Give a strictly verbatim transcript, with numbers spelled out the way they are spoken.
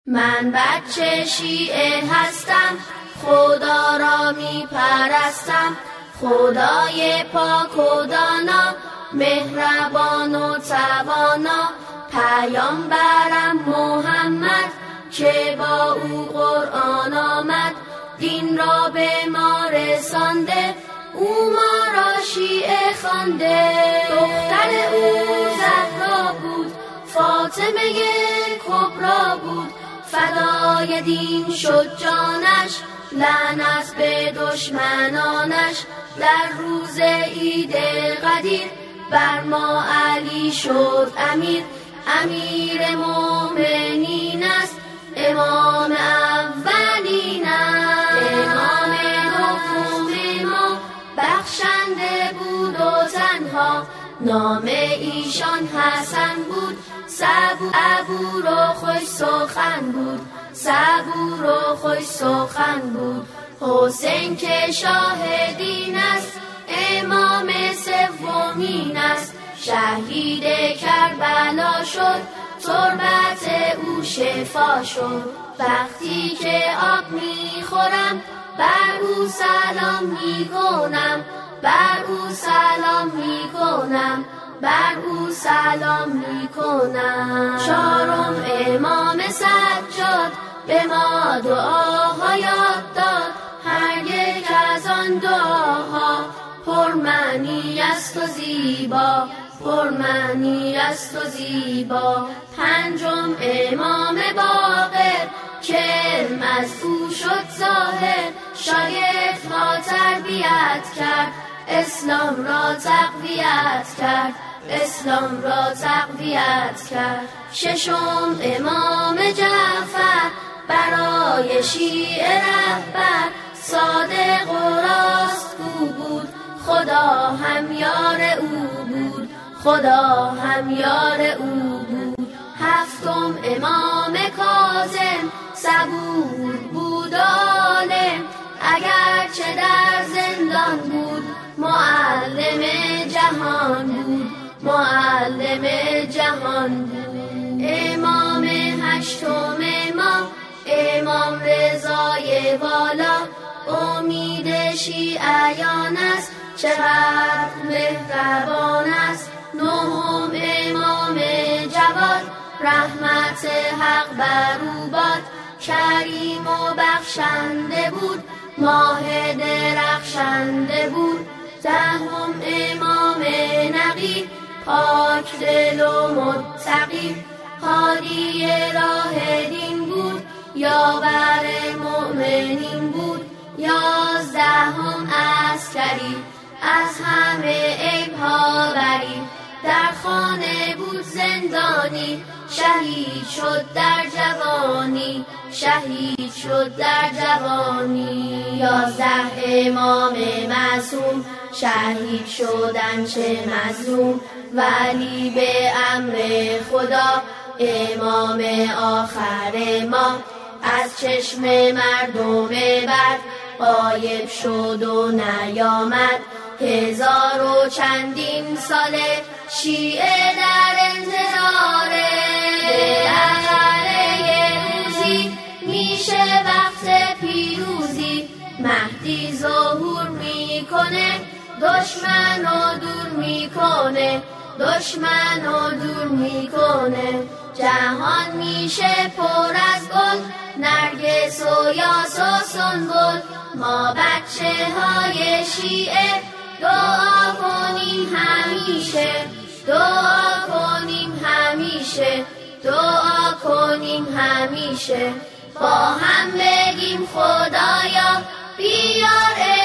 من بچه شیعه هستم، خدا را می پرستم، خدای پاک و دانا، مهربان و توانا، پیامبرم محمد که با او قرآن آمد، دین را به ما رسانده، او ما را شیعه خوانده. دختر او زهرا بود، فاطمه کبرا بود، فدای دین شد جانش، لعنت به دشمنانش. در روز عید قدیر بر ما علی شد امیر، امیر مومنین است، امام اولین است. امام دوم ما بخشنده بود و تنها، نام ایشان حسن بود، صبور ابور و خوش سخن بود، صبور و خوش سخن بود. حسین که شاهدین است، امام سومین است، شهید کربلا شد، تربت او شفا شد. وقتی که آب میخورم بر او سلام میکنم، بر او سلام میکنم، بر او سلام میکنم. چهارم امام سجاد به ما دعاها یاد داد، هر یک از آن دعاها پرمعنی است و زیبا، پرمعنی است و زیبا. پنجم امام باقر که علم از او شد ظاهر، شاگرد را تربیت کرد، اسلام را تقویت کرد، اسلام را تقویت کرد. ششم امام جعفر برای شیعه رهبر، صادق و راستگو بود، خدا هم یار او بود، خدا هم یار او بود. هفتم امام کاظم صبور بود عالم، اگرچه در زندان بود، معلم جهان بود، معلم جهان بود. امام هشتم ما امام رضای والا، امید شیعیان است، چقدر مهربان است. نهم امام جواد رحمت حق بر او باد، کریم و بخشنده بود، ماه درخشنده بود. دهم امام نقی پاک دل و متقی، هادی راه دین بود، یاور مؤمنین بود. یازدهم عسکری از همه عیبها بری، در خانه بود زندانی، شهید شد در جوانی، شهید شد در جوانی. یازده امام معصوم شهید شدن چه مظلوم، ولی به امر خدا امام آخر ما، از چشم مردم بد غایب شد و نیامد. هزار و چندین ساله شیعه در انتظاره، بالاخره روزی میشه وقت پیروزی، مهدی ظهور میکنه، دشمن رو دور میکنه، دشمن رو دور میکنه. جهان میشه پر از گل، نرگس و یاس و سنبل. ما بچه های شیعه دعا کنیم همیشه، دعا کنیم همیشه، دعا کنیم همیشه. با هم بگیم خدایا بیار